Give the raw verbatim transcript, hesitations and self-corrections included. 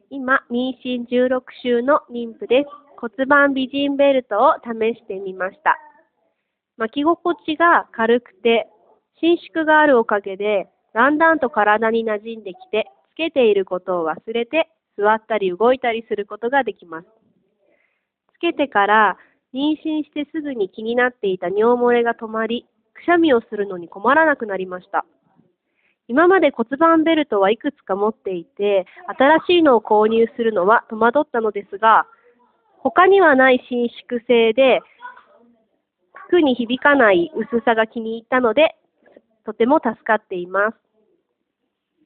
今、妊娠じゅうろく週の妊婦です。骨盤美人ベルトを試してみました。巻き心地が軽くて、伸縮があるおかげで、だんだんと体に馴染んできて、つけていることを忘れて、座ったり動いたりすることができます。つけてから妊娠してすぐに気になっていた尿漏れが止まり、くしゃみをするのに困らなくなりました。今まで骨盤ベルトはいくつか持っていて、新しいのを購入するのは戸惑ったのですが、他にはない伸縮性で、服に響かない薄さが気に入ったので、とても助かっています。